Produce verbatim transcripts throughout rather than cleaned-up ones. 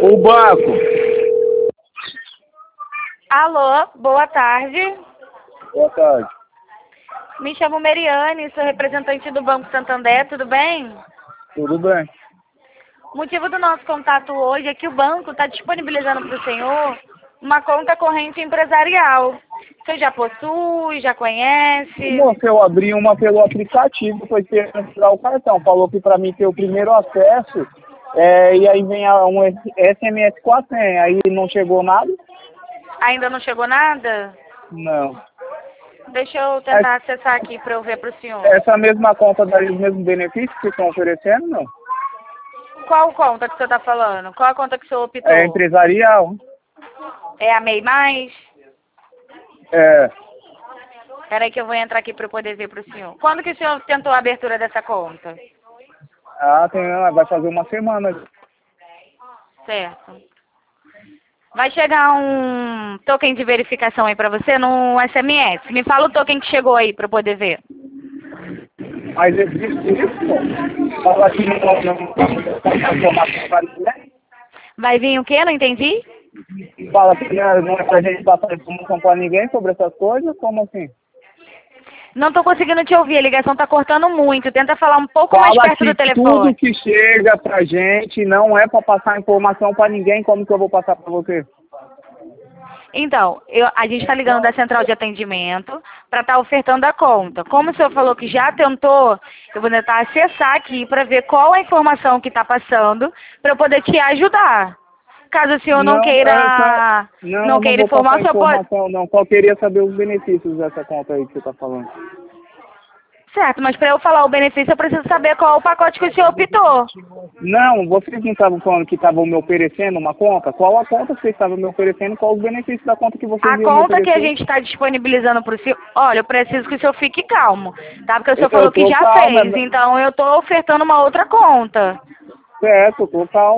O banco. Alô, boa tarde. Boa tarde. Me chamo Meriane, sou representante do Banco Santander, tudo bem? Tudo bem. O motivo do nosso contato hoje é que o banco está disponibilizando para o senhor uma conta corrente empresarial. Você já possui, já conhece? Moça, eu abri uma pelo aplicativo, foi ter tirar o cartão. Falou que para mim ter o primeiro acesso, é, e aí vem a- um S M S com a senha. Aí não chegou nada? Ainda não chegou nada? Não. Deixa eu tentar acessar aqui para eu ver para o senhor. Essa mesma conta daria os mesmos benefícios que estão oferecendo, não? Qual conta que o senhor está falando? Qual a conta que o senhor optou? É empresarial. É a MEI Mais? É. Espera aí que eu vou entrar aqui para eu poder ver para o senhor. Quando que o senhor tentou a abertura dessa conta? Ah, tem, vai fazer uma semana. Certo. Vai chegar um token de verificação aí para você no S M S. Me fala o token que chegou aí para eu poder ver. Mas existe isso? Fala que não não Vai vir o quê? Não entendi? Fala que não não é pra gente passar informação pra ninguém sobre essas coisas? Como assim? Não tô conseguindo te ouvir, a ligação tá cortando muito. Tenta falar um pouco mais Fala perto que do telefone. tudo que chega pra gente não é pra passar informação pra ninguém. Como que eu vou passar pra você? Então, eu, a gente está ligando da central de atendimento para estar ofertando a conta. Como o senhor falou que já tentou, eu vou tentar acessar aqui para ver qual a informação que está passando para eu poder te ajudar. Caso o senhor não, Não, queira, essa, não, não eu não queira vou informar, passar o senhor pode... informação não. Só queria saber os benefícios dessa conta aí que você tá falando. Certo, mas para eu falar o benefício, eu preciso saber qual o pacote que o senhor optou. Não, vocês não estavam falando que estavam me oferecendo uma conta? Qual a conta que vocês estavam me oferecendo? Qual os benefícios da conta que vocês A iam me conta que a oferecer? gente está disponibilizando para o senhor... Olha, eu preciso que o senhor fique calmo, tá? Porque o Eu, senhor eu falou que tô já calmo, fez, é- então eu estou ofertando uma outra conta. certo, eu tô calmo.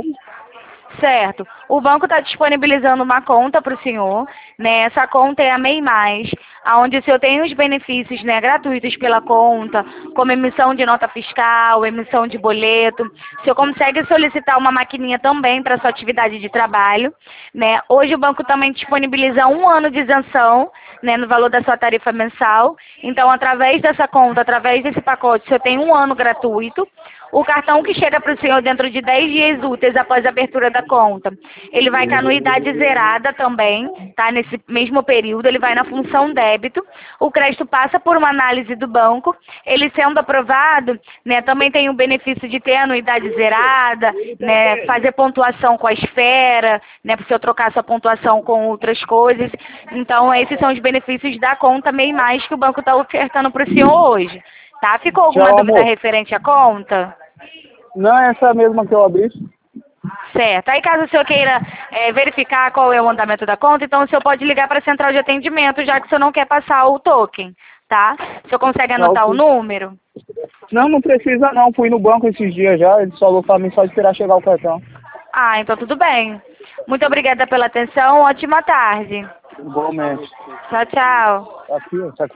Certo. O banco está disponibilizando uma conta para o senhor, né? Essa conta é a MEI Mais, onde o senhor tem os benefícios, né, gratuitos pela conta, como emissão de nota fiscal, emissão de boleto. O senhor consegue solicitar uma maquininha também para sua atividade de trabalho, né? Hoje o banco também disponibiliza um ano de isenção, né, no valor da sua tarifa mensal. Então, através dessa conta, através desse pacote, o senhor tem um ano gratuito. O cartão que chega para o senhor dentro de dez dias úteis após a abertura da conta, ele vai com a anuidade zerada também, tá? Nesse mesmo período, ele vai na função débito. O crédito passa por uma análise do banco. Ele sendo aprovado, né, também tem o benefício de ter a anuidade zerada, né, fazer pontuação com a esfera, né, para o senhor trocar sua pontuação com outras coisas. Então, esses são os benefícios da conta MEI Mais que o banco está ofertando para o senhor hoje. Tá? Ficou alguma Tchau, dúvida amor. referente à conta? Não é essa mesma que eu abri? Certo. Aí caso o senhor queira é, verificar qual é o andamento da conta, então o senhor pode ligar para a central de atendimento, já que o senhor não quer passar o token, tá? O senhor consegue Não, anotar o sim. número? Não, não precisa não. Fui no banco esses dias já. Ele falou pra mim só esperar chegar o cartão. Ah, então tudo bem. Muito obrigada pela atenção. Ótima tarde. Igualmente. Tchau, tchau. Aqui, ó. Tá aqui.